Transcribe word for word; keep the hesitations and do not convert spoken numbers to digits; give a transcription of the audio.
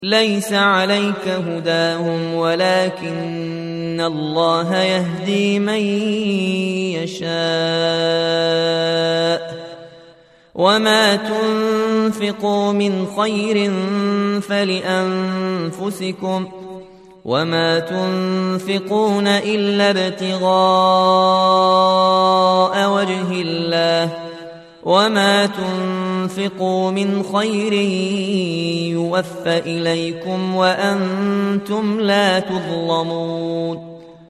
ليس عليك هداهم ولكن الله يهدي من يشاء وما تنفقوا من خير فلأنفسكم وما تنفقون إلا ابتغاء وجه الله وما تنفقوا من خير يوفى إليكم وأنتم لا تظلمون